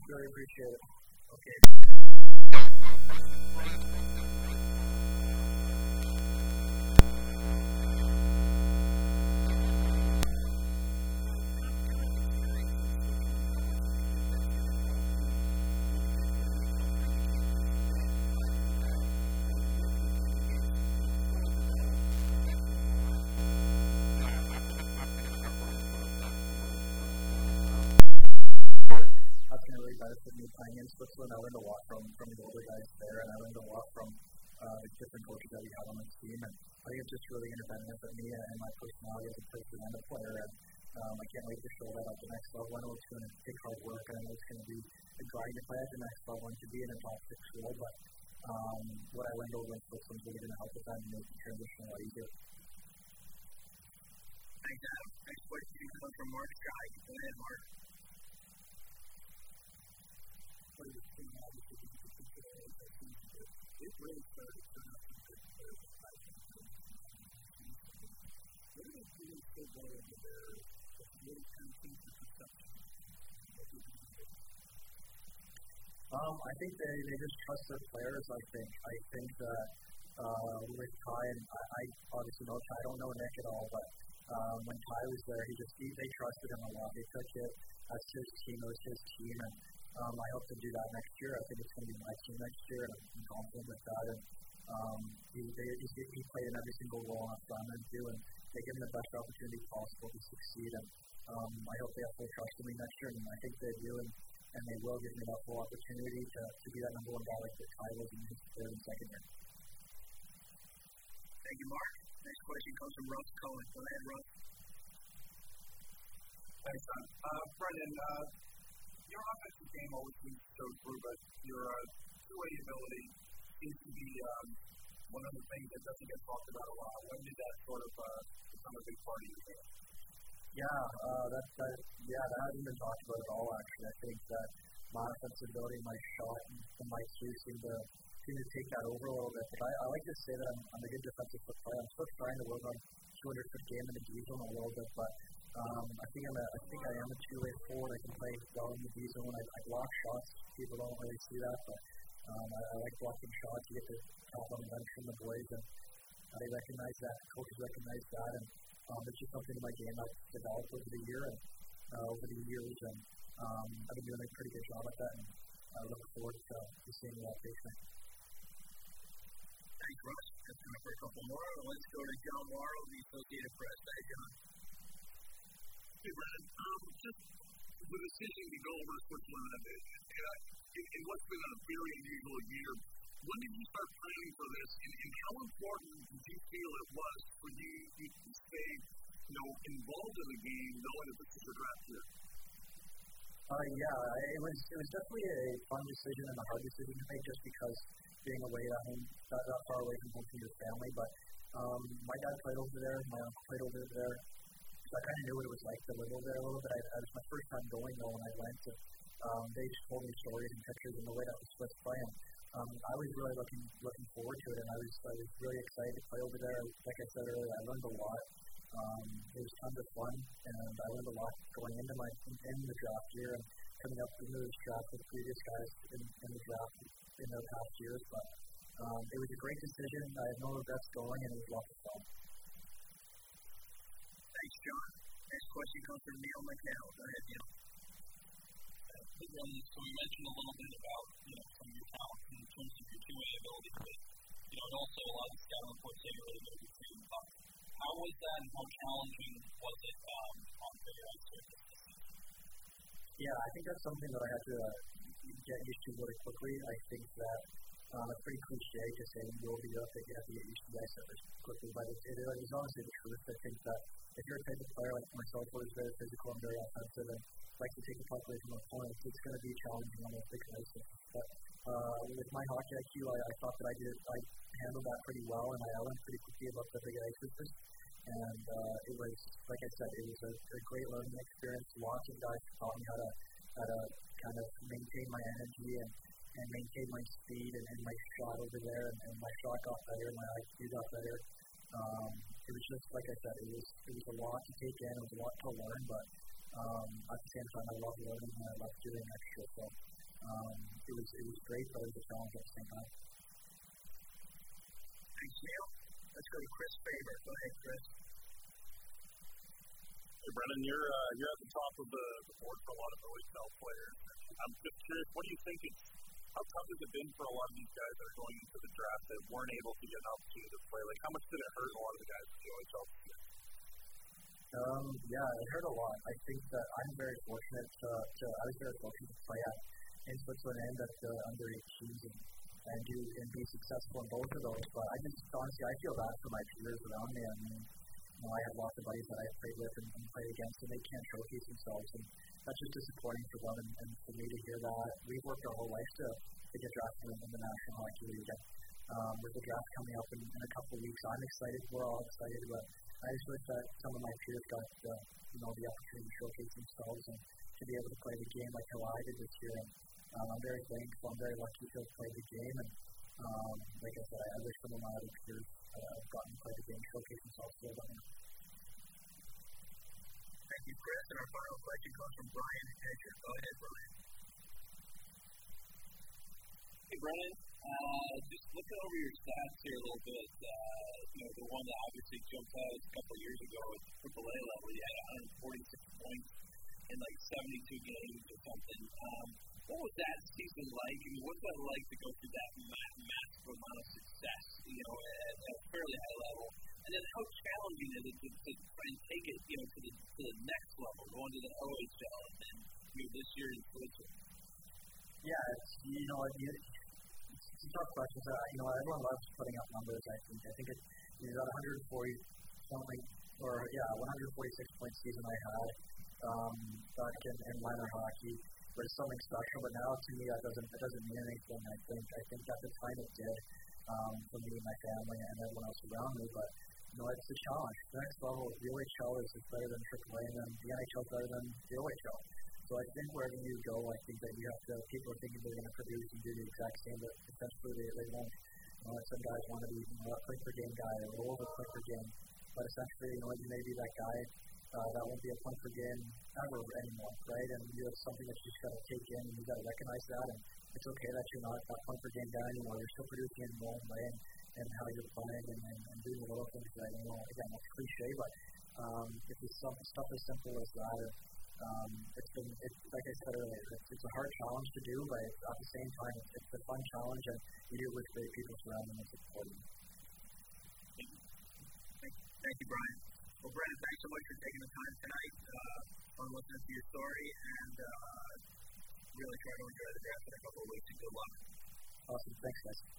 Really appreciate it. Okay. That's going to really benefit me playing in Switzerland. I learned a lot from the older guys there, and I learned a lot from the different coaches that we had on the team. And I think it's just really going to benefit me and my personality as a person and a player. And I can't wait to show that at the next level. I know it's going to take hard work, and I know it's going to be a grind to play at the next level and to be in a top 6 role. But what I learned over in Switzerland is really going to help with that and make the transition a lot easier. Thanks, Adam. Next question comes from Mark Sky. Go ahead, Mark. It really started to turn out some good players. What do they do so well over there that really kind of change the perception of what you do? I think they just trust their players. I think that with Ty, and I obviously know Ty, I don't know Nick at all, but when Ty was there, they trusted him a lot. They took it as his team, it was his team, and I hope to do that next year. I think it's going to be my team next year, and I'm confident with that. And he played in every single role on front end too, and they give him the best opportunity possible to succeed. And I hope they have full trust in me next year, and I think they do, and they will give me that full opportunity to be that number one guy like Ty was in his third and second year. Thank you, Mark. Next question comes from Russ Cohen. Go ahead, Russ. Thanks, Son. Brendan, your offensive game always seems to show through, but your two-way ability seems to be one of the things that doesn't get talked about a lot. When did that sort of become a big part of your game? That hasn't been talked about at all, actually. I think that my offensive ability, my shot, and my two seem to take that over a little bit. But I like to say that I'm a good defensive player. I'm still trying to work on 200-foot game in the D zone a little bit, but I think I am a two-way forward. I can play well in the D zone. I block shots. People don't really see that, but I like blocking shots. You get to top on the bench from the boys, and they recognize that. Coaches recognize that, and it's just something in my game I've developed over the years, and I've been doing a pretty good job at that, and I look forward to seeing that basement. Thanks, Russ. That's time for a couple more. Let's go to John Morrow, the Associated Press. Hey, John. Hey, Brandon. Just the decision to go over to Switzerland in what's been a very unusual year, when did you start planning for this, and how important did you feel it was for you to stay, involved in the game, knowing that this is your draft year? It was definitely a fun decision and a hard decision to make, just because being away at home, that far away from home from your family. But my dad played over there, my uncle played over there, so I kind of knew what it was like to live over there a little bit. It was my first time going though when I went. They just told me stories and pictures and the way that the Swiss play. I was really looking forward to it, and I was really excited to play over there. Like I said earlier, I learned a lot. It was tons of fun, and I learned a lot going into the draft year and coming up into this draft with previous guys in the draft in the past years. But it was a great decision. I had no regrets going, and it was lots of fun. Thanks, John. Next question comes from Neil McNeil. Go ahead, Neil. So you mentioned a little bit about some of your talent in terms of your two-way ability, but and also a lot of the scouting reports say you're really good at your team. How was that, and how challenging was it on the surface this season? Yeah, I think that's something that I had to get used to really quickly. I think that it's pretty cliche to say when you go over Europe that you have to get used to the ice surface quickly, but it is honestly the truth. I think that if you're a type of player like myself who is very physical and very offensive and likes to take the puck away from opponents, it's going to be challenging on those big ice surfaces. But with my hockey IQ, I thought that I handled that pretty well, and I learned pretty quickly about the big ice surface. And it was, like I said, it was a great learning experience. Lots of guys taught me how to kind of maintain my energy and maintain my speed and my shot over there, and my shot got better, my IQ got better. It was just, like I said, it was a lot to take in, it was a lot to learn, but at the same time I love learning and I love doing extra. So it was great, but it was a challenge at the same time. Thanks, Neil. Let's go to Chris Faber. Go ahead, Chris. Hey, Brennan, you're at the top of the board for a lot of OHL players. I'm just curious, what do you think how tough has it been for a lot of these guys that are going into the draft that weren't able to get an opportunity to play? Like, how much did it hurt a lot of the guys in the OHL this year? Yeah, it hurt a lot. I think that I'm very fortunate I was very fortunate to play in Switzerland and at the under-18s and be successful in both of those. But I just honestly, I feel bad for my peers around me. I mean, I have lots of buddies that I've played with and played against, and they can't showcase themselves. And that's just disappointing for them and for me to hear that. We've worked our whole life to get drafted in the National Hockey League. With the draft coming up in a couple of weeks, I'm excited. We're all excited, but I just wish that some of my peers got the opportunity to showcase themselves and to be able to play the game like how I did this year. And I'm very thankful. I'm very lucky to have played the game. And like I said, I wish some of my other peers have gotten to play the game, showcase themselves a little bit more. Thank you, Chris. And our final question comes from Brian Hedger. Go ahead, Brian. Hey, Brennan. Just looking over your stats here a little bit, the one that obviously jumped out a couple of years ago at AAA level, you had 146 points in like 72 games or something. What was that season like? I mean, what's that like to go through that massive amount of success, at a fairly high level? And then how challenging is it to try and take it, to the next level, going to the OHL and then this year in Switzerland? Yeah, it's a tough question. Everyone loves putting up numbers. I think it's about 146-point season I had back in minor hockey. But it's something special. But now, to me, that doesn't mean anything. I think at the time it did for me and my family and everyone else around me. But it's a challenge. The next level, the OHL is better than AAA, and then the NHL is better than the OHL. So I think wherever you go, I think that you have to, people are thinking they're going to produce and do the exact same, but essentially they won't. Some guys want to be a point per game guy or over point per game, but essentially, you may be that guy that won't be a point per game ever anymore, right? And you have something that you just got to take in, and you got to recognize that, and it's okay that you're not that point per game guy anymore. You're still producing in your own way and how you're playing and doing the little things that, again, it's cliche, but if it's stuff as simple as that, it's like I said earlier, it's a hard challenge to do, but at the same time, it's a fun challenge, and you do it with great people surrounding and supporting you. Thank you, Brian. Well, Brennan, thanks so much for taking the time tonight. Fun listening to your story, and really try to enjoy the draft in a couple of weeks, and good luck. Awesome. Thanks, guys.